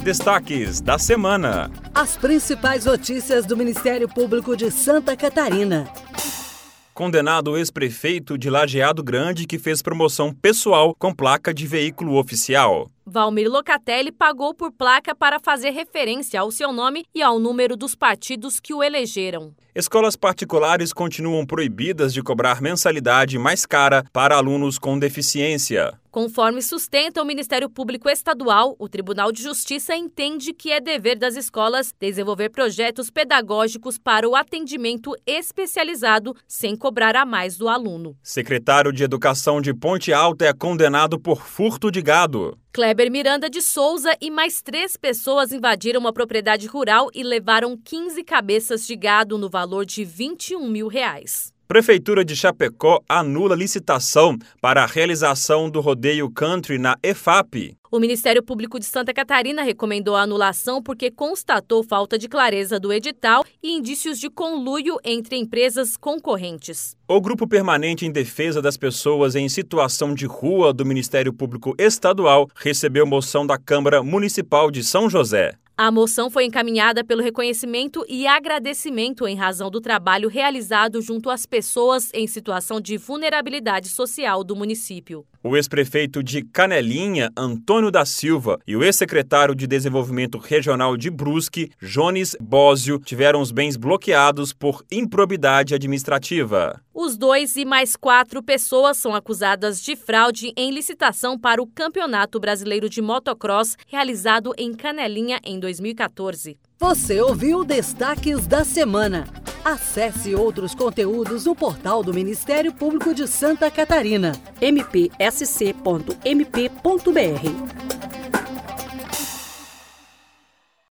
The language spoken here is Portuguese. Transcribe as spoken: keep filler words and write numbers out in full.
Destaques da semana. As principais notícias do Ministério Público de Santa Catarina. Condenado o ex-prefeito de Lajeado Grande que fez promoção pessoal com placa de veículo oficial. Valmir Locatelli pagou por placa para fazer referência ao seu nome e ao número dos partidos que o elegeram. Escolas particulares continuam proibidas de cobrar mensalidade mais cara para alunos com deficiência. Conforme sustenta o Ministério Público Estadual, o Tribunal de Justiça entende que é dever das escolas desenvolver projetos pedagógicos para o atendimento especializado sem cobrar a mais do aluno. Secretário de Educação de Ponte Alta é condenado por furto de gado. Kleber Miranda de Souza e mais três pessoas invadiram uma propriedade rural e levaram quinze cabeças de gado no valor de vinte e um mil reais. Prefeitura de Chapecó anula licitação para a realização do rodeio country na EFAP. O Ministério Público de Santa Catarina recomendou a anulação porque constatou falta de clareza do edital e indícios de conluio entre empresas concorrentes. O Grupo Permanente em Defesa das Pessoas em Situação de Rua do Ministério Público Estadual recebeu moção da Câmara Municipal de São José. A moção foi encaminhada pelo reconhecimento e agradecimento em razão do trabalho realizado junto às pessoas em situação de vulnerabilidade social do município. O ex-prefeito de Canelinha, Antônio da Silva, e o ex-secretário de Desenvolvimento Regional de Brusque, Jones Bósio, tiveram os bens bloqueados por improbidade administrativa. Os dois e mais quatro pessoas são acusadas de fraude em licitação para o Campeonato Brasileiro de Motocross, realizado em Canelinha em dois mil e quatorze. Você ouviu Destaques da Semana. Acesse outros conteúdos no portal do Ministério Público de Santa Catarina, m p s c ponto m p ponto b r.